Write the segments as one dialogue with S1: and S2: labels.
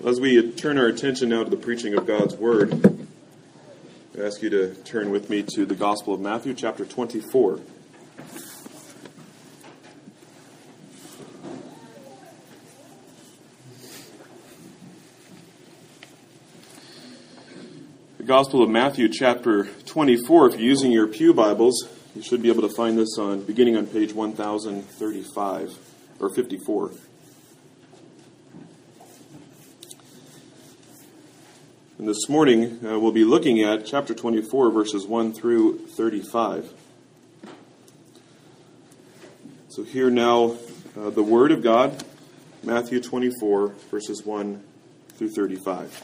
S1: As we turn our attention now to the preaching of God's Word, I ask you to turn with me to the Gospel of Matthew, chapter 24. The Gospel of Matthew, chapter 24, if you're using your pew Bibles, you should be able to find this beginning on page 1035, or 54. And this morning, we'll be looking at chapter 24, verses 1 through 35. So hear now the Word of God, Matthew 24, verses 1 through 35.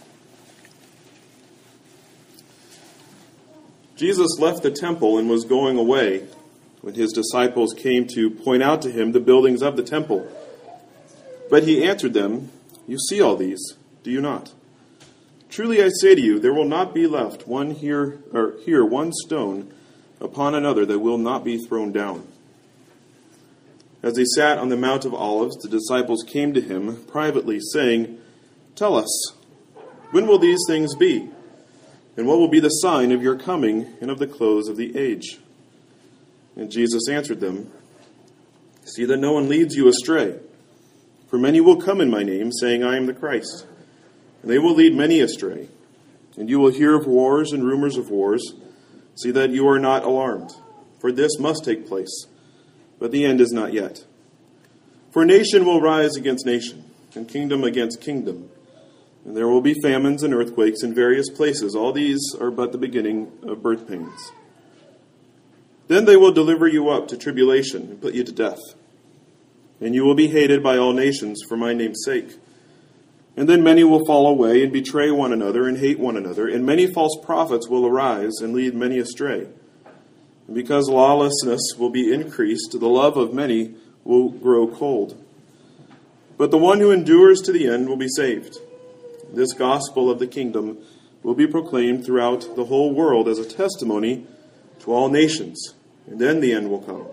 S1: Jesus left the temple and was going away when his disciples came to point out to him the buildings of the temple. But he answered them, "You see all these, do you not? Truly I say to you, there will not be left one stone upon another that will not be thrown down." As he sat on the Mount of Olives, the disciples came to him privately, saying, "Tell us, when will these things be? And what will be the sign of your coming and of the close of the age?" And Jesus answered them, "See that no one leads you astray. For many will come in my name, saying, 'I am the Christ.' And they will lead many astray. And you will hear of wars and rumors of wars. See that you are not alarmed. For this must take place, but the end is not yet. For nation will rise against nation, and kingdom against kingdom. And there will be famines and earthquakes in various places. All these are but the beginning of birth pains. Then they will deliver you up to tribulation and put you to death. And you will be hated by all nations for my name's sake. And then many will fall away and betray one another and hate one another. And many false prophets will arise and lead many astray. And because lawlessness will be increased, the love of many will grow cold. But the one who endures to the end will be saved. This gospel of the kingdom will be proclaimed throughout the whole world as a testimony to all nations. And then the end will come.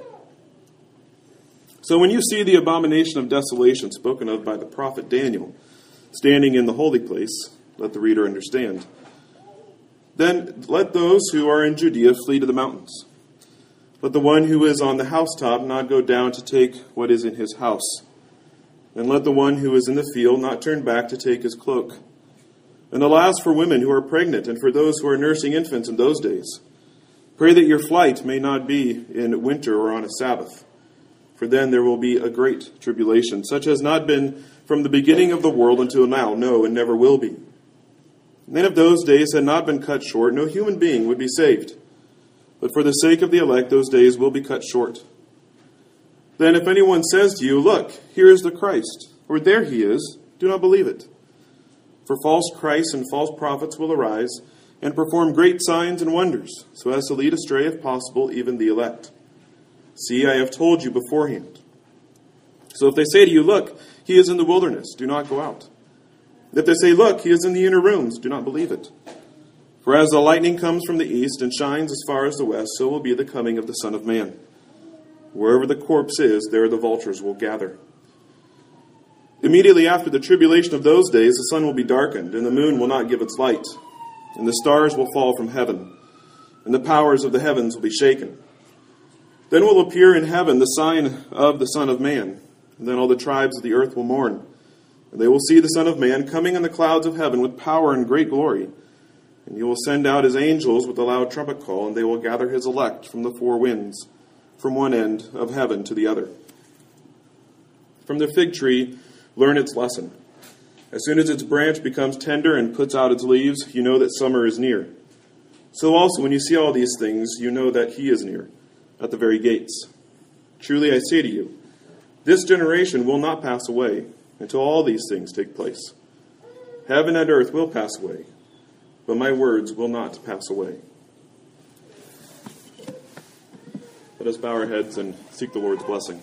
S1: So when you see the abomination of desolation spoken of by the prophet Daniel standing in the holy place, let the reader understand. Then let those who are in Judea flee to the mountains. Let the one who is on the housetop not go down to take what is in his house. And let the one who is in the field not turn back to take his cloak. And alas for women who are pregnant and for those who are nursing infants in those days. Pray that your flight may not be in winter or on a Sabbath. For then there will be a great tribulation, such as not been from the beginning of the world until now, no, and never will be. And then if those days had not been cut short, no human being would be saved. But for the sake of the elect, those days will be cut short. Then if anyone says to you, "Look, here is the Christ," or "There he is," do not believe it. For false Christs and false prophets will arise and perform great signs and wonders, so as to lead astray, if possible, even the elect. See, I have told you beforehand. So if they say to you, "Look, he is in the wilderness," do not go out. If they say, "Look, he is in the inner rooms," do not believe it. For as the lightning comes from the east and shines as far as the west, so will be the coming of the Son of Man. Wherever the corpse is, there the vultures will gather. Immediately after the tribulation of those days, the sun will be darkened, and the moon will not give its light, and the stars will fall from heaven, and the powers of the heavens will be shaken. Then will appear in heaven the sign of the Son of Man. And then all the tribes of the earth will mourn. And they will see the Son of Man coming in the clouds of heaven with power and great glory. And he will send out his angels with a loud trumpet call, and they will gather his elect from the four winds, from one end of heaven to the other. From the fig tree, learn its lesson. As soon as its branch becomes tender and puts out its leaves, you know that summer is near. So also, when you see all these things, you know that he is near, at the very gates. Truly I say to you, this generation will not pass away until all these things take place. Heaven and earth will pass away, but my words will not pass away. Let us bow our heads and seek the Lord's blessing.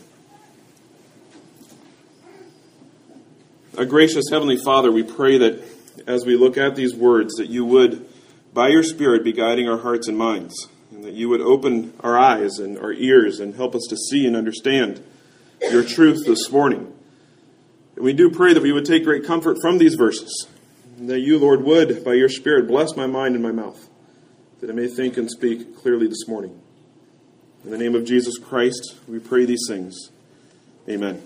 S1: Our gracious Heavenly Father, we pray that as we look at these words, that you would, by your Spirit, be guiding our hearts and minds, and that you would open our eyes and our ears and help us to see and understand your truth this morning. And we do pray that we would take great comfort from these verses, And that you, Lord, would, by your Spirit, bless my mind and my mouth, that I may think and speak clearly this morning. In the name of Jesus Christ, we pray these things. Amen.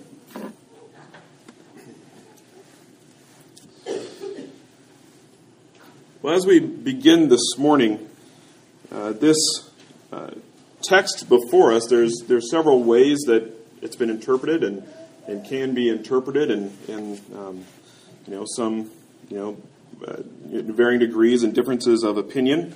S1: Well, as we begin this morning, this text before us, there's several ways that it's been interpreted and can be interpreted in some varying degrees and differences of opinion.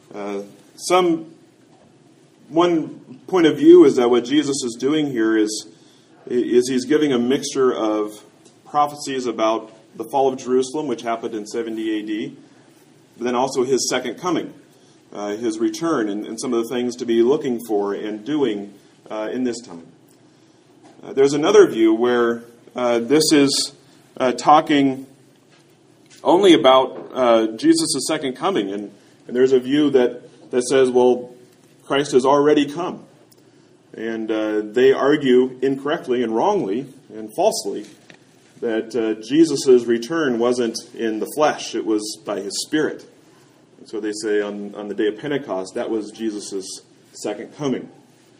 S1: One point of view is that what Jesus is doing here is he's giving a mixture of prophecies about the fall of Jerusalem, which happened in 70 A.D., but then also his second coming, his return, and some of the things to be looking for and doing in this time. There's another view where this is talking only about Jesus' second coming, and there's a view that says, well, Christ has already come. And they argue incorrectly and wrongly and falsely that Jesus' return wasn't in the flesh, it was by his Spirit. And so they say on the day of Pentecost, that was Jesus' second coming.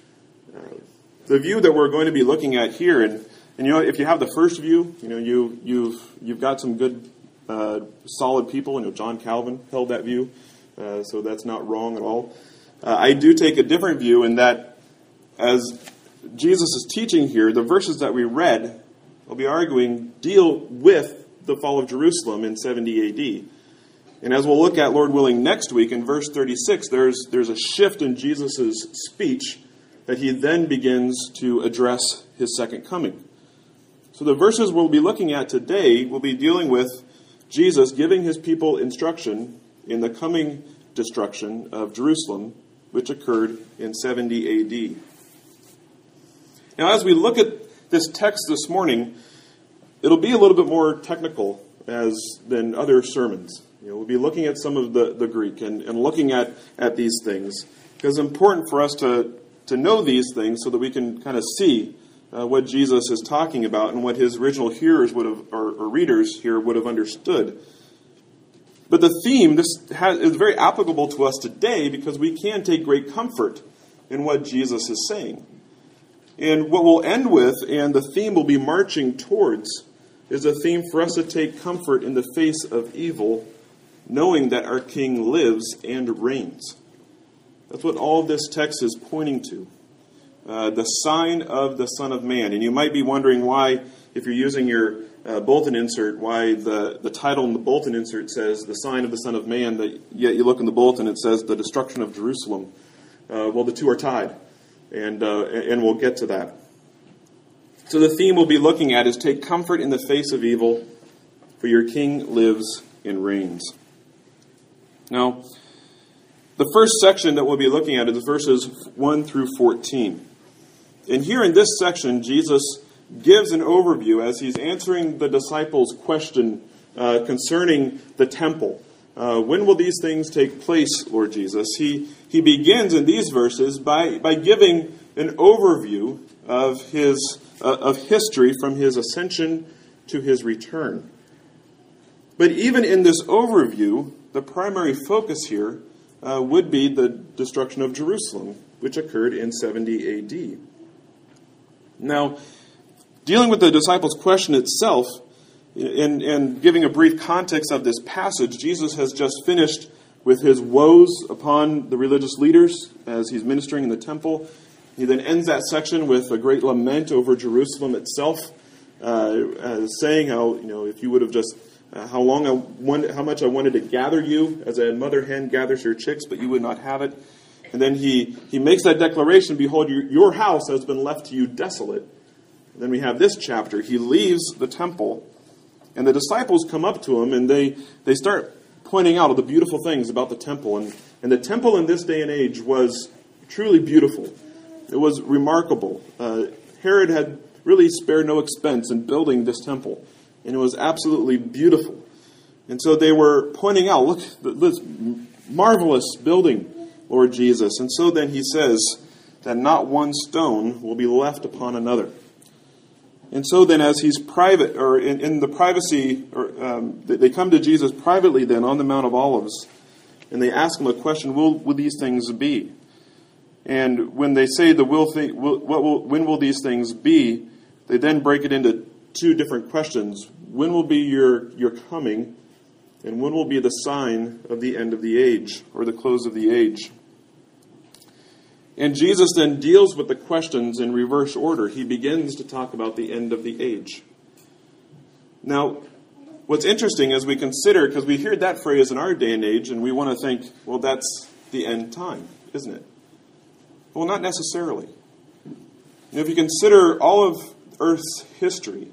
S1: The view that we're going to be looking at here, and if you have the first view, you've got some good, solid people. John Calvin held that view, so that's not wrong at all. I do take a different view in that as Jesus is teaching here, the verses that we read, I'll be arguing, deal with the fall of Jerusalem in 70 A.D. And as we'll look at, Lord willing, next week in verse 36, there's a shift in Jesus' speech that he then begins to address his second coming. So the verses we'll be looking at today will be dealing with Jesus giving his people instruction in the coming destruction of Jerusalem, which occurred in 70 A.D. Now, as we look at this text this morning, it'll be a little bit more technical than other sermons. We'll be looking at some of the Greek and looking at these things, because it's important for us to know these things so that we can kind of see what Jesus is talking about and what his original hearers would have, or readers here would have understood. But the theme is very applicable to us today because we can take great comfort in what Jesus is saying. And what we'll end with, and the theme we'll be marching towards, is a theme for us to take comfort in the face of evil, knowing that our King lives and reigns. That's what all this text is pointing to. The sign of the Son of Man. And you might be wondering why, if you're using your bulletin insert, why the title in the bulletin insert says the sign of the Son of Man, yet you look in the bulletin, it says the destruction of Jerusalem. Well, the two are tied, and we'll get to that. So the theme we'll be looking at is take comfort in the face of evil, for your King lives and reigns. Now, the first section that we'll be looking at is verses 1 through 14. And here in this section, Jesus gives an overview as he's answering the disciples' question concerning the temple. When will these things take place, Lord Jesus? He begins in these verses by giving an overview of history from his ascension to his return. But even in this overview, the primary focus here would be the destruction of Jerusalem, which occurred in 70 A.D. Now, dealing with the disciples' question itself, and giving a brief context of this passage, Jesus has just finished with his woes upon the religious leaders as he's ministering in the temple. He then ends that section with a great lament over Jerusalem itself, saying how, if you would have just, how much I wanted to gather you as a mother hen gathers her chicks, but you would not have it. And then he makes that declaration, behold, your house has been left to you desolate. And then we have this chapter. He leaves the temple, and the disciples come up to him, and they start pointing out all the beautiful things about the temple. And the temple in this day and age was truly beautiful. It was remarkable. Herod had really spared no expense in building this temple, and it was absolutely beautiful. And so they were pointing out, look, this marvelous building, Lord Jesus. And so then he says that not one stone will be left upon another. And so then as he's private, or in the privacy, they come to Jesus privately then on the Mount of Olives, and they ask him a question, will these things be? And when they say when will these things be, they then break it into two different questions. When will be your coming, and when will be the sign of the end of the age, or the close of the age? And Jesus then deals with the questions in reverse order. He begins to talk about the end of the age. Now, what's interesting as we consider, because we hear that phrase in our day and age, and we want to think, well, that's the end time, isn't it? Well, not necessarily. If you consider all of Earth's history,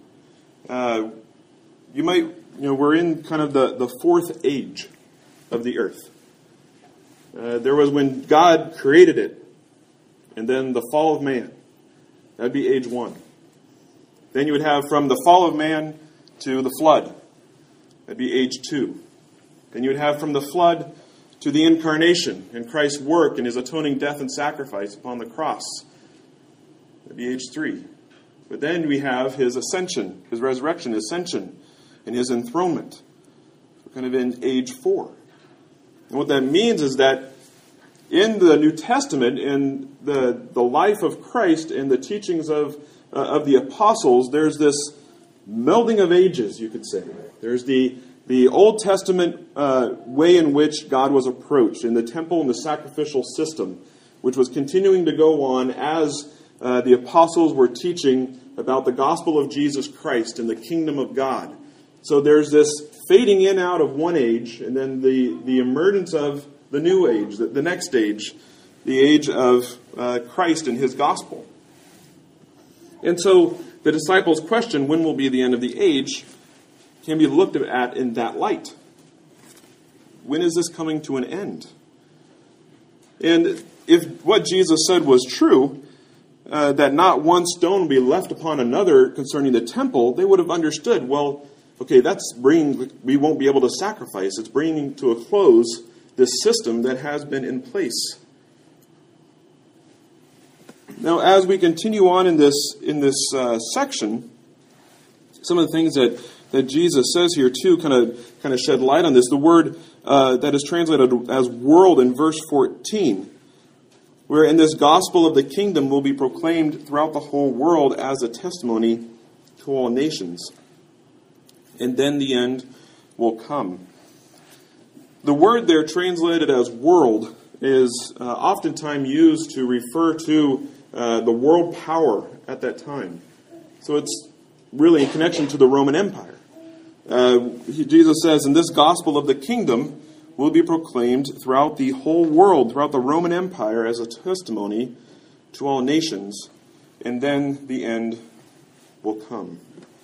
S1: we're in kind of the fourth age of the Earth. There was when God created it, and then the fall of man. That'd be age 1. Then you would have from the fall of man to the flood. That'd be age 2. Then you would have from the flood to the incarnation and Christ's work and his atoning death and sacrifice upon the cross. That'd be age 3. But then we have his ascension, his resurrection, his ascension, and his enthronement. We're kind of in age 4. And what that means is that in the New Testament, in the life of Christ and the teachings of the apostles, there's this melding of ages, you could say. There's the Old Testament way in which God was approached in the temple and the sacrificial system, which was continuing to go on as the apostles were teaching about the gospel of Jesus Christ and the kingdom of God. So there's this fading in out of one age, and then the emergence of the new age, the next age, the age of Christ and his gospel. And so the disciples' question, when will be the end of the age, can be looked at in that light. When is this coming to an end? And if what Jesus said was true, that not one stone will be left upon another concerning the temple, they would have understood, well, okay, we won't be able to sacrifice. It's bringing to a close this system that has been in place. Now, as we continue on in this section, some of the things that Jesus says here too kind of shed light on this. The word that is translated as world in verse 14, where in this gospel of the kingdom will be proclaimed throughout the whole world as a testimony to all nations. And then the end will come. The word there translated as world is oftentimes used to refer to the world power at that time. So it's really in connection to the Roman Empire. Jesus says, and this gospel of the kingdom will be proclaimed throughout the whole world, throughout the Roman Empire, as a testimony to all nations, and then the end will come.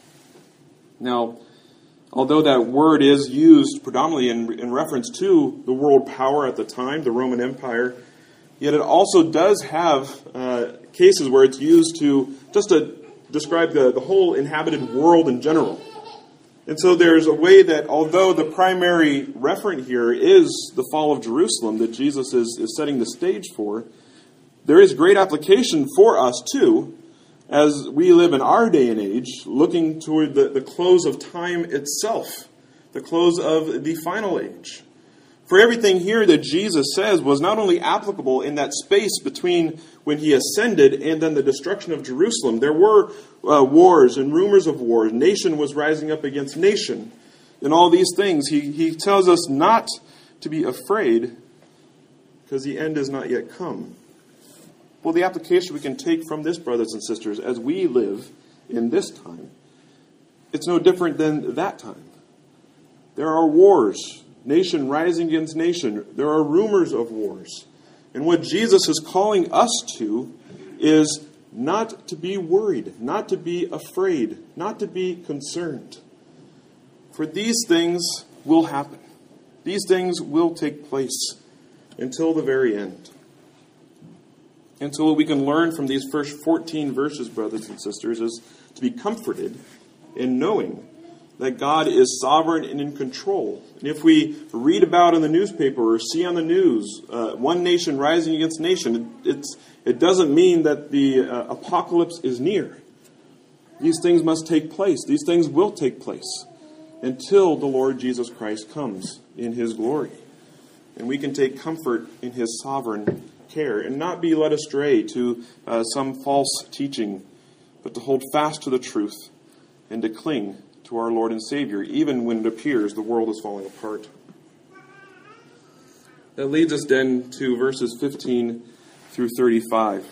S1: Now, although that word is used predominantly in reference to the world power at the time, the Roman Empire, yet it also does have cases where it's used to describe the whole inhabited world in general. And so there's a way that although the primary referent here is the fall of Jerusalem that Jesus is setting the stage for, there is great application for us too, as we live in our day and age, looking toward the close of time itself, the close of the final age. For everything here that Jesus says was not only applicable in that space between when he ascended and then the destruction of Jerusalem. There were wars and rumors of wars. Nation was rising up against nation. And all these things, he tells us not to be afraid because the end has not yet come. Well, the application we can take from this, brothers and sisters, as we live in this time, it's no different than that time. There are wars, nation rising against nation. There are rumors of wars. And what Jesus is calling us to is not to be worried, not to be afraid, not to be concerned. For these things will happen. These things will take place until the very end. And so what we can learn from these first 14 verses, brothers and sisters, is to be comforted in knowing that God is sovereign and in control. And if we read about in the newspaper or see on the news one nation rising against nation, it doesn't mean that the apocalypse is near. These things must take place. These things will take place until the Lord Jesus Christ comes in his glory. And we can take comfort in his sovereign care and not be led astray to some false teaching, but to hold fast to the truth and to cling to our Lord and Savior, even when it appears the world is falling apart. That leads us then to verses 15 through 35.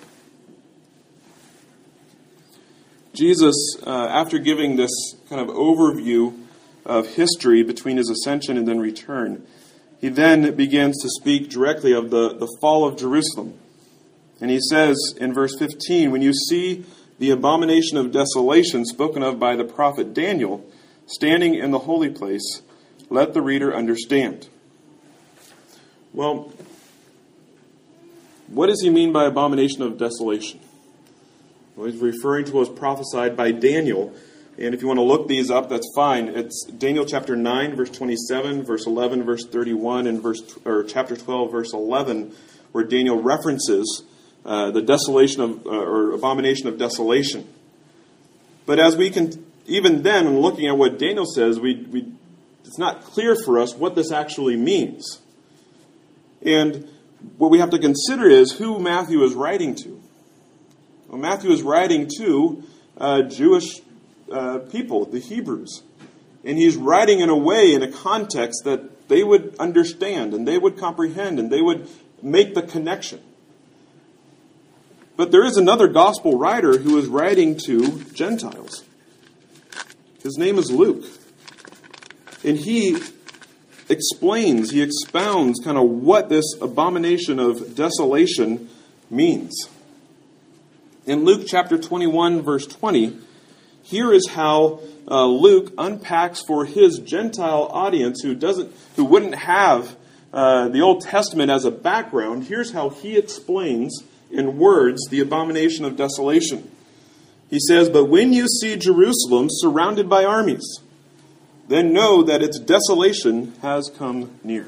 S1: Jesus, after giving this kind of overview of history between his ascension and then return, he then begins to speak directly of the fall of Jerusalem. And he says in verse 15, when you see the abomination of desolation spoken of by the prophet Daniel standing in the holy place, let the reader understand. Well, what does he mean by abomination of desolation? Well, he's referring to what was prophesied by Daniel. And if you want to look these up, that's fine. It's Daniel chapter 9, verse 27, verse 11, verse 31, and chapter 12, verse 11, where Daniel references the desolation of, or abomination of desolation. But as we can, even then, in looking at what Daniel says, it's not clear for us what this actually means. And what we have to consider is who Matthew is writing to. Well, Matthew is writing to Jewish people, the Hebrews. And he's writing in a way, in a context that they would understand and they would comprehend and they would make the connection. But there is another gospel writer who is writing to Gentiles. His name is Luke. And he explains, he expounds kind of what this abomination of desolation means. In Luke chapter 21, verse 20, here is how Luke unpacks for his Gentile audience who wouldn't have the Old Testament as a background. Here's how he explains in words the abomination of desolation. He says, "But when you see Jerusalem surrounded by armies, then know that its desolation has come near."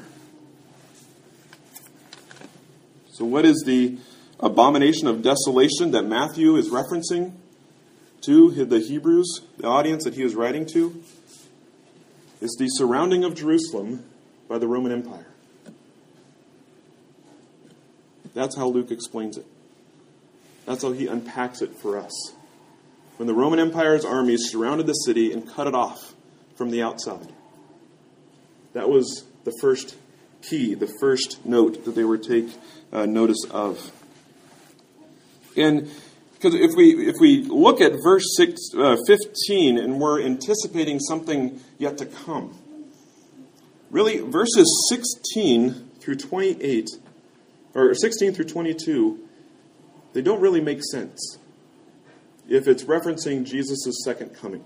S1: So what is the abomination of desolation that Matthew is referencing to the Hebrews, the audience that he is writing to? It's the surrounding of Jerusalem by the Roman Empire. That's how Luke explains it. That's how he unpacks it for us. When the Roman Empire's armies surrounded the city and cut it off from the outside. That was the first key, the first note that they were to take notice of. And because if we look at verse 15 and we're anticipating something yet to come, really verses 16 through 28, or 16 through 22, they don't really make sense if it's referencing Jesus' second coming.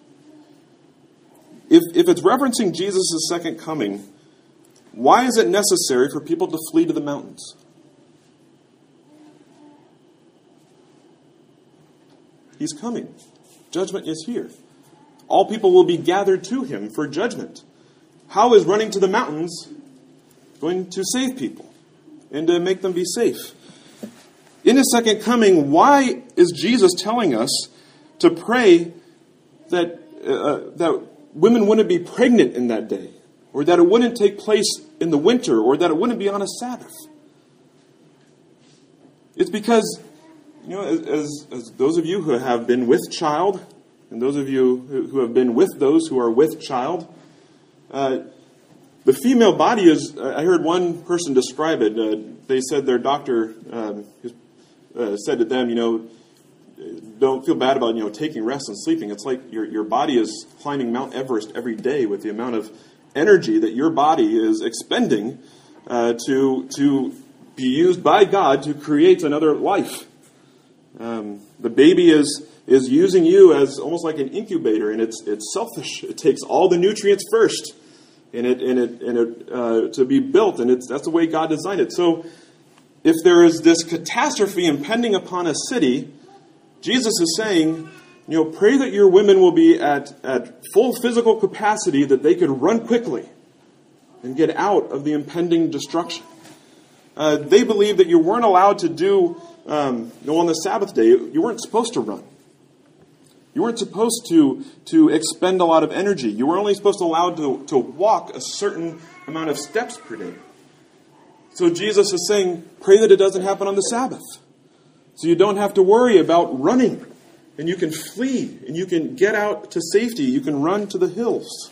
S1: If it's referencing Jesus' second coming, why is it necessary for people to flee to the mountains? He's coming. Judgment is here. All people will be gathered to him for judgment. How is running to the mountains going to save people and to make them be safe? In his second coming, why is Jesus telling us to pray that women wouldn't be pregnant in that day, or that it wouldn't take place in the winter, or that it wouldn't be on a Sabbath? It's because, as those of you who have been with child, and those of you who have been with those who are with child, the female body is, I heard one person describe it, they said their doctor said to them, don't feel bad about, taking rest and sleeping. It's like your body is climbing Mount Everest every day with the amount of energy that your body is expending to be used by God to create another life. The baby is using you as almost like an incubator, and it's selfish. It takes all the nutrients first, and it to be built, and that's the way God designed it. So, if there is this catastrophe impending upon a city, Jesus is saying, pray that your women will be at full physical capacity, that they could run quickly and get out of the impending destruction. They believe that you weren't allowed to do, on the Sabbath day, you weren't supposed to run. You weren't supposed to expend a lot of energy. You were only supposed to allowed to walk a certain amount of steps per day. So Jesus is saying, pray that it doesn't happen on the Sabbath. So you don't have to worry about running. And you can flee. And you can get out to safety. You can run to the hills.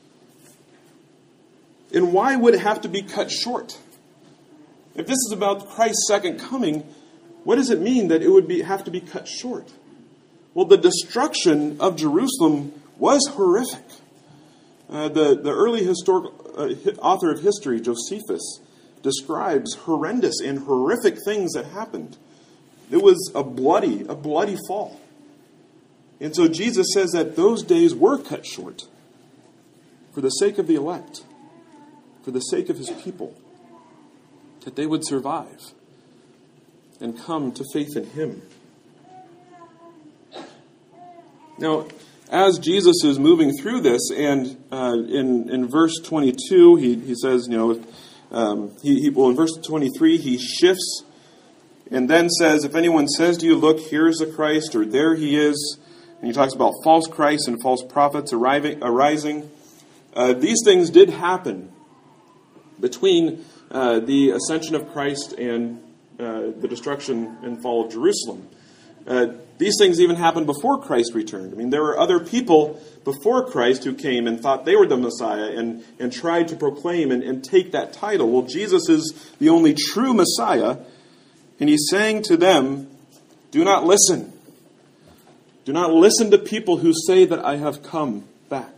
S1: And why would it have to be cut short? If this is about Christ's second coming, what does it mean that it would have to be cut short? Well, the destruction of Jerusalem was horrific. The early author of history, Josephus, describes horrendous and horrific things that happened. It was a bloody fall. And so Jesus says that those days were cut short for the sake of the elect, for the sake of his people, that they would survive and come to faith in him. Now, as Jesus is moving through this, and in verse 22, he says, in verse 23, he shifts and then says, if anyone says to you, look, here's the Christ, or there he is, and he talks about false Christs and false prophets arising. These things did happen between the ascension of Christ and the destruction and fall of Jerusalem. These things even happened before Christ returned. I mean, there were other people before Christ who came and thought they were the Messiah and tried to proclaim and take that title. Well, Jesus is the only true Messiah, and he's saying to them, do not listen. Do not listen to people who say that I have come back.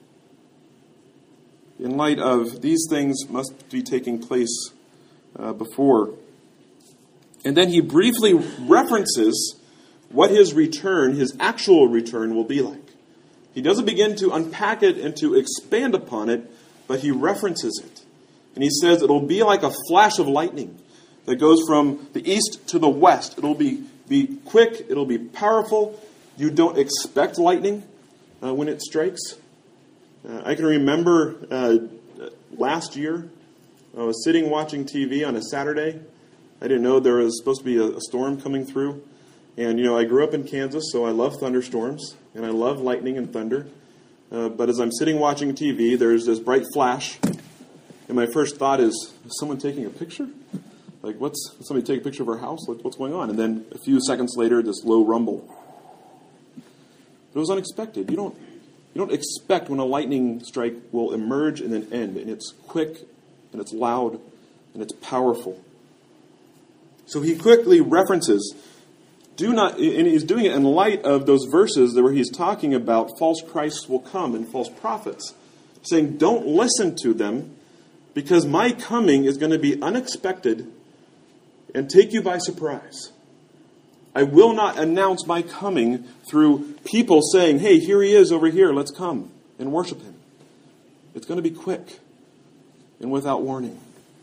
S1: In light of these things must be taking place before. And then he briefly references what his return, his actual return, will be like. He doesn't begin to unpack it and to expand upon it, but he references it. And he says it'll be like a flash of lightning that goes from the east to the west. It'll be quick, it'll be powerful. You don't expect lightning when it strikes. I can remember last year, I was sitting watching TV on a Saturday. I didn't know there was supposed to be a storm coming through. And, I grew up in Kansas, so I love thunderstorms, and I love lightning and thunder. But as I'm sitting watching TV, there's this bright flash, and my first thought is someone taking a picture? Like, somebody take a picture of our house? Like, what's going on? And then a few seconds later, this low rumble. It was unexpected. You don't expect when a lightning strike will emerge and then end, and it's quick, and it's loud, and it's powerful. So he quickly references, and he's doing it in light of those verses where he's talking about false Christs will come and false prophets, saying, don't listen to them, because my coming is going to be unexpected and take you by surprise. I will not announce my coming through people saying, hey, here he is over here, let's come and worship him. It's going to be quick and without warning.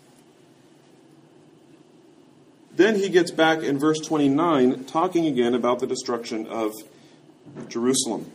S1: Then he gets back in verse 29, talking again about the destruction of Jerusalem.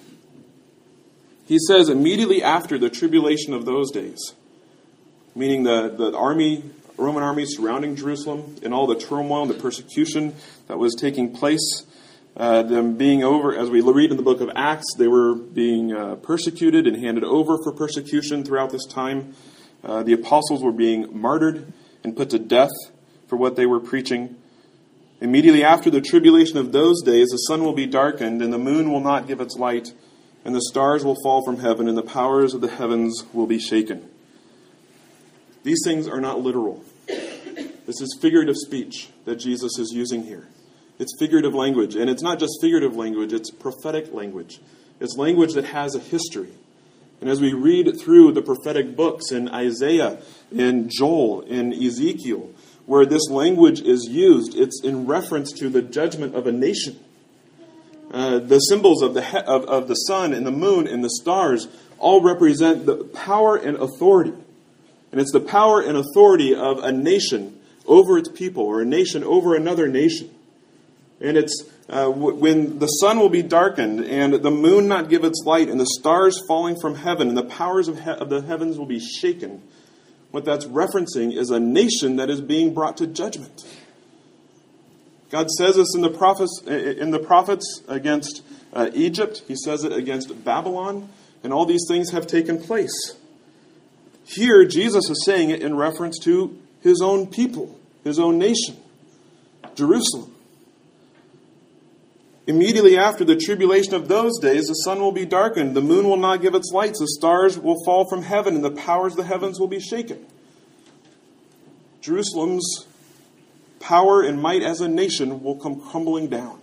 S1: He says, immediately after the tribulation of those days, meaning the Roman army surrounding Jerusalem and all the turmoil and the persecution that was taking place, them being over, as we read in the book of Acts, they were being persecuted and handed over for persecution throughout this time. The apostles were being martyred and put to death for what they were preaching. Immediately after the tribulation of those days, the sun will be darkened, and the moon will not give its light, and the stars will fall from heaven, and the powers of the heavens will be shaken. These things are not literal. This is figurative speech that Jesus is using here. It's figurative language, and it's not just figurative language, it's prophetic language. It's language that has a history. And as we read through the prophetic books in Isaiah, in Joel, in Ezekiel, where this language is used, it's in reference to the judgment of a nation. The symbols of the sun and the moon and the stars all represent the power and authority. And it's the power and authority of a nation over its people, or a nation over another nation. And it's when the sun will be darkened, and the moon not give its light, and the stars falling from heaven, and the powers of the heavens will be shaken. What that's referencing is a nation that is being brought to judgment. God says this in the prophets against Egypt. He says it against Babylon. And all these things have taken place. Here, Jesus is saying it in reference to his own people, his own nation, Jerusalem. Immediately after the tribulation of those days, the sun will be darkened, the moon will not give its lights, the stars will fall from heaven, and the powers of the heavens will be shaken. Jerusalem's power and might as a nation will come crumbling down.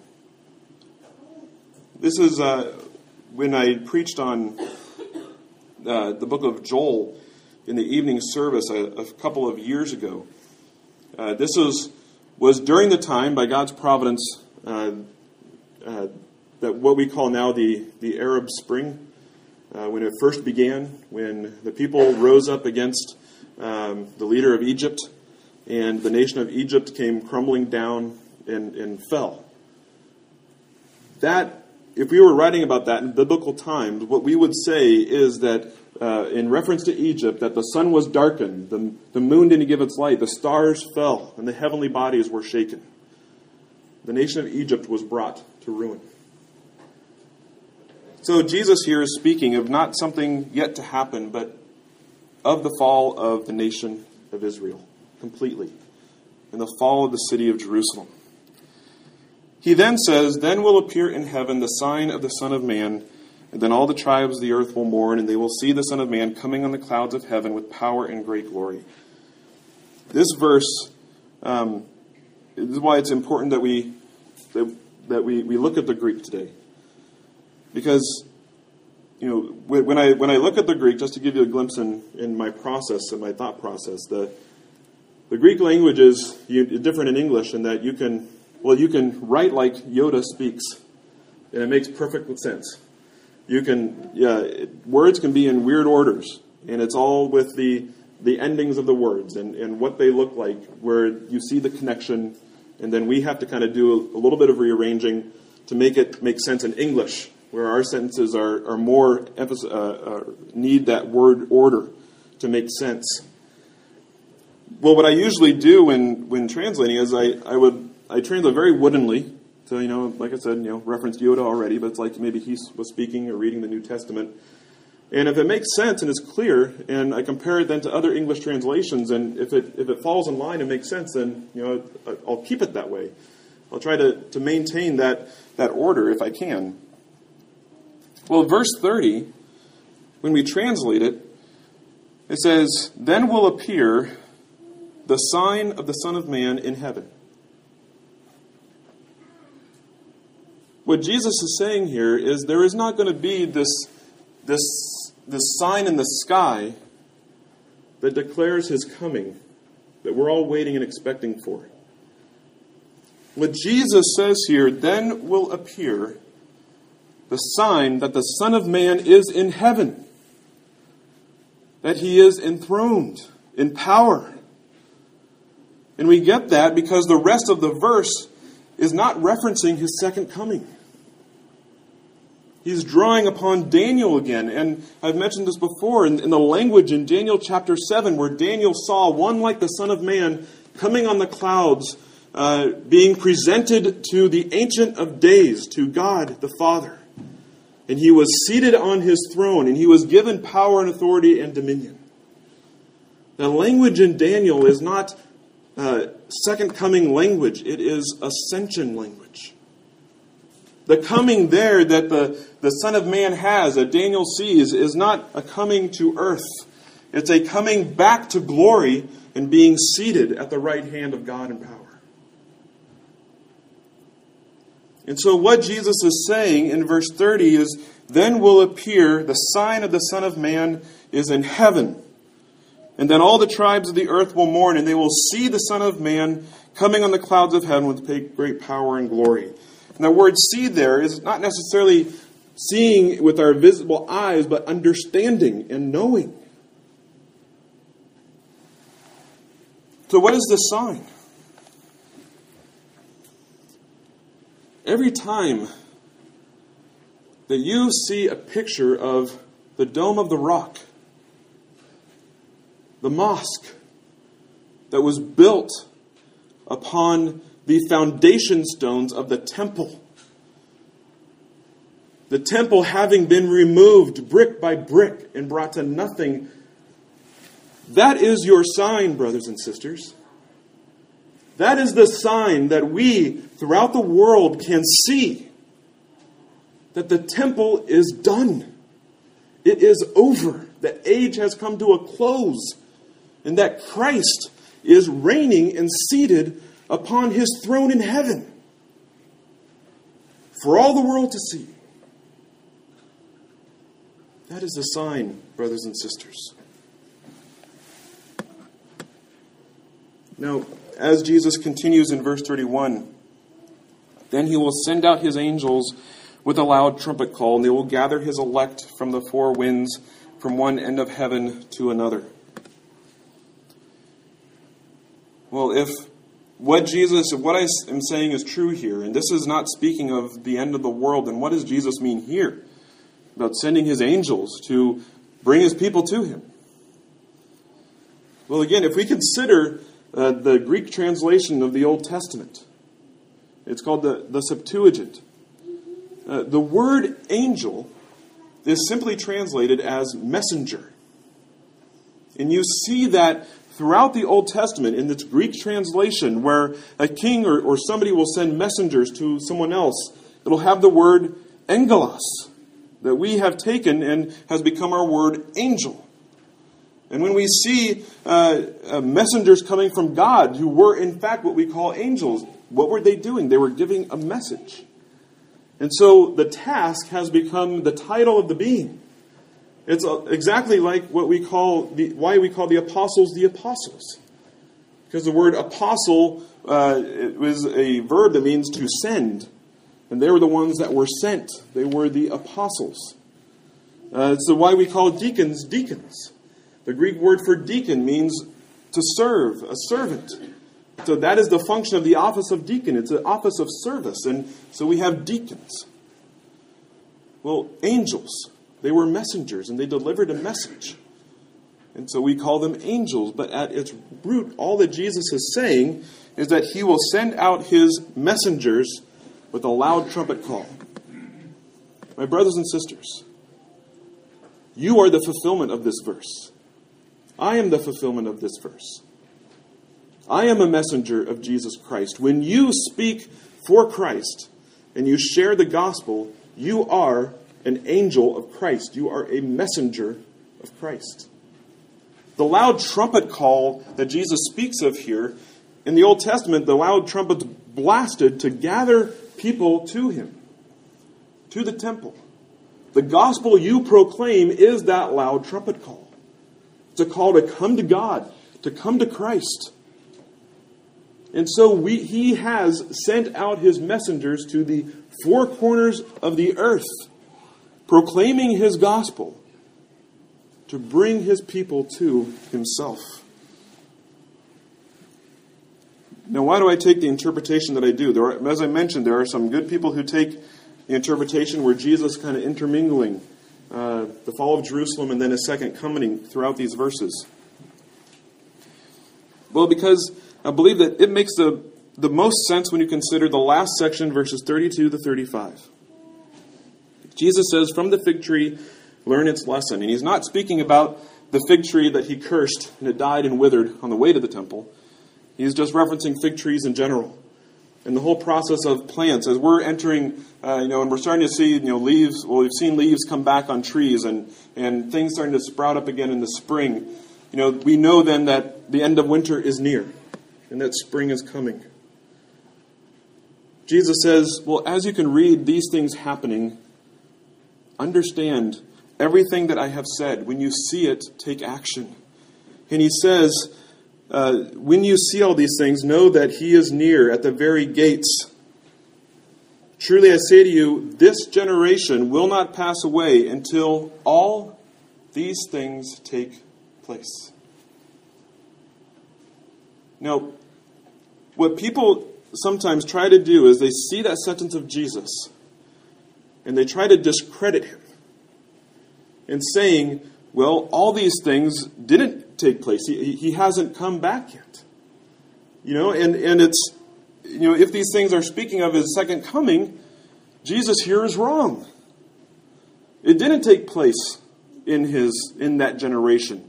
S1: This is when I preached on the book of Joel in the evening service a couple of years ago. This was during the time, by God's providence, that what we call now the Arab Spring, when it first began, when the people rose up against the leader of Egypt, and the nation of Egypt came crumbling down and fell. That, if we were writing about that in biblical times, what we would say is that in reference to Egypt, that the sun was darkened, the moon didn't give its light, the stars fell, and the heavenly bodies were shaken. The nation of Egypt was brought to ruin. So Jesus here is speaking of not something yet to happen, but of the fall of the nation of Israel completely, and the fall of the city of Jerusalem. He then says, "Then will appear in heaven the sign of the Son of Man, and then all the tribes of the earth will mourn, and they will see the Son of Man coming on the clouds of heaven with power and great glory." This verse this is why it's important that we look at the Greek today, because when I look at the Greek, just to give you a glimpse in my process and my thought process, the Greek language is different in English in that you can write like Yoda speaks, and it makes perfect sense. Words can be in weird orders, and it's all with the endings of the words and what they look like, where you see the connection, and then we have to kind of do a little bit of rearranging to make it make sense in English, where our sentences are more need that word order to make sense. Well, what I usually do when translating is I translate very woodenly. So, like I said, referenced Yoda already, but it's like maybe he was speaking or reading the New Testament. And if it makes sense and is clear, and I compare it then to other English translations, and if it falls in line and makes sense, then I'll keep it that way. I'll try to maintain that order if I can. Well, verse 30, when we translate it, it says, "Then will appear the sign of the Son of Man in heaven." What Jesus is saying here is there is not going to be this sign in the sky that declares his coming, that we're all waiting and expecting for. What Jesus says here, "Then will appear the sign that the Son of Man is in heaven, that he is enthroned in power." And we get that because the rest of the verse is not referencing his second coming. He's drawing upon Daniel again. And I've mentioned this before in the language in Daniel chapter 7, where Daniel saw one like the Son of Man coming on the clouds, being presented to the Ancient of Days, to God the Father. And he was seated on his throne, and he was given power and authority and dominion. The language in Daniel is not second coming language. It is ascension language. The coming there that the Son of Man has, that Daniel sees, is not a coming to earth. It's a coming back to glory and being seated at the right hand of God in power. And so what Jesus is saying in verse 30 is, "Then will appear the sign of the Son of Man is in heaven. And then all the tribes of the earth will mourn, and they will see the Son of Man coming on the clouds of heaven with great power and glory." And the word "see" there is not necessarily seeing with our visible eyes, but understanding and knowing. So what is the sign? Every time that you see a picture of the Dome of the Rock, the mosque that was built upon the foundation stones of the temple, The temple having been removed brick by brick and brought to nothing. That is your sign, brothers and sisters. That is the sign that we throughout the world can see that the temple is done. It is over. The age has come to a close. And that Christ is reigning and seated upon his throne in heaven for all the world to see. That is the sign, brothers and sisters. Now, as Jesus continues in verse 31, then he will send out his angels with a loud trumpet call, and they will gather his elect from the four winds, from one end of heaven to another. Well, if what I am saying is true here, and this is not speaking of the end of the world, then what does Jesus mean here about sending his angels to bring his people to him? Well, again, if we consider the Greek translation of the Old Testament, it's called the Septuagint. The word angel is simply translated as messenger. And you see that throughout the Old Testament in its Greek translation, where a king or somebody will send messengers to someone else, it'll have the word angelos that we have taken and has become our word angel. And when we see messengers coming from God who were in fact what we call angels, what were they doing? They were giving a message. And so the task has become the title of the being. It's exactly like why we call the apostles the apostles. Because the word apostle it was a verb that means to send. And they were the ones that were sent. They were the apostles. It's why we call deacons deacons. The Greek word for deacon means to serve, a servant. So that is the function of the office of deacon. It's an office of service. And so we have deacons. Well, angels, they were messengers and they delivered a message. And so we call them angels. But at its root, all that Jesus is saying is that he will send out his messengers with a loud trumpet call. My brothers and sisters, you are the fulfillment of this verse. I am the fulfillment of this verse. I am a messenger of Jesus Christ. When you speak for Christ and you share the gospel, you are an angel of Christ. You are a messenger of Christ. The loud trumpet call that Jesus speaks of here, in the Old Testament, the loud trumpets blasted to gather people to him, to the temple. The gospel you proclaim is that loud trumpet call. It's a call to come to God, to come to Christ. And so he has sent out his messengers to the four corners of the earth, proclaiming his gospel to bring his people to himself. Now, why do I take the interpretation that I do? As I mentioned, there are some good people who take the interpretation where Jesus kind of intermingling the fall of Jerusalem and then his second coming throughout these verses. Well, because I believe that it makes the most sense when you consider the last section, verses 32 to 35. Jesus says, from the fig tree, learn its lesson. And he's not speaking about the fig tree that he cursed and it died and withered on the way to the temple. He's just referencing fig trees in general. And the whole process of plants, as we're entering, and we're starting to see, leaves. Well, we've seen leaves come back on trees and things starting to sprout up again in the spring. We know then that the end of winter is near and that spring is coming. Jesus says, well, as you can read these things happening, understand everything that I have said. When you see it, take action. And he says, when you see all these things, know that he is near at the very gates. Truly I say to you, this generation will not pass away until all these things take place. Now, what people sometimes try to do is they see that sentence of Jesus and they try to discredit him and saying, well, all these things didn't take place. He hasn't come back yet. And it's, if these things are speaking of his second coming, Jesus here is wrong. It didn't take place in that generation.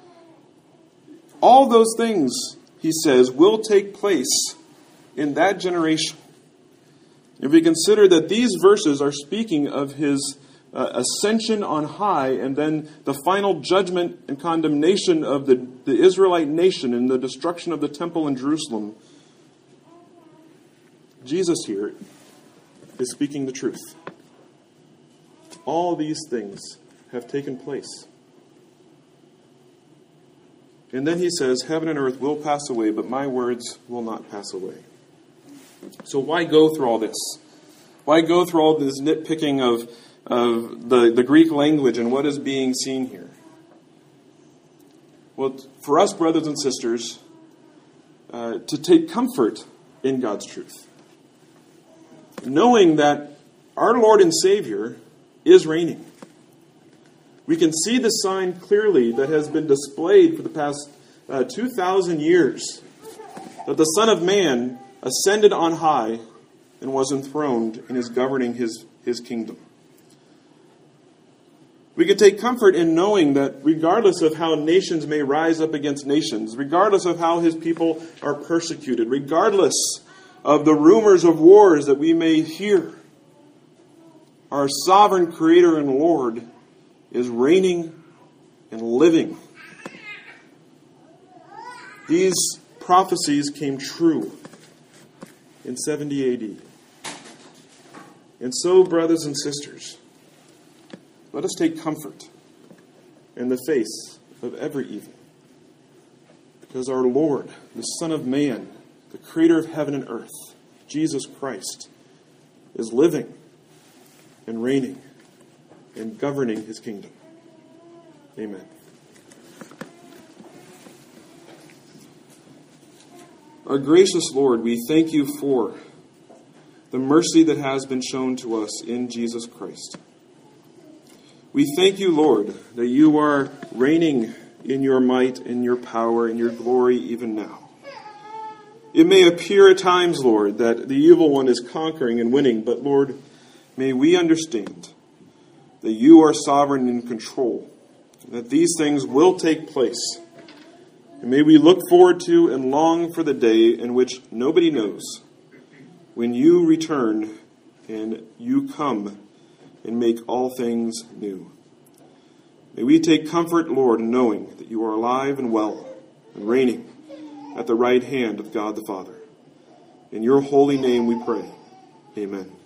S1: All those things, he says, will take place in that generation. If we consider that these verses are speaking of his ascension on high, and then the final judgment and condemnation of the Israelite nation and the destruction of the temple in Jerusalem, Jesus here is speaking the truth. All these things have taken place. And then he says, heaven and earth will pass away, but my words will not pass away. So why go through all this? Why go through all this nitpicking of the Greek language and what is being seen here? Well, for us, brothers and sisters, to take comfort in God's truth, knowing that our Lord and Savior is reigning. We can see the sign clearly that has been displayed for the past 2,000 years, that the Son of Man ascended on high and was enthroned and is governing his kingdom. We can take comfort in knowing that regardless of how nations may rise up against nations, regardless of how his people are persecuted, regardless of the rumors of wars that we may hear, our sovereign Creator and Lord is reigning and living. These prophecies came true in 70 AD. And so, brothers and sisters, let us take comfort in the face of every evil. Because our Lord, the Son of Man, the Creator of heaven and earth, Jesus Christ, is living and reigning and governing his kingdom. Amen. Our gracious Lord, we thank you for the mercy that has been shown to us in Jesus Christ. We thank you, Lord, that you are reigning in your might, in your power, in your glory even now. It may appear at times, Lord, that the evil one is conquering and winning, but Lord, may we understand that you are sovereign and in control, and that these things will take place. And may we look forward to and long for the day in which nobody knows, when you return and you come and make all things new. May we take comfort, Lord, in knowing that you are alive and well and reigning at the right hand of God the Father. In your holy name we pray. Amen.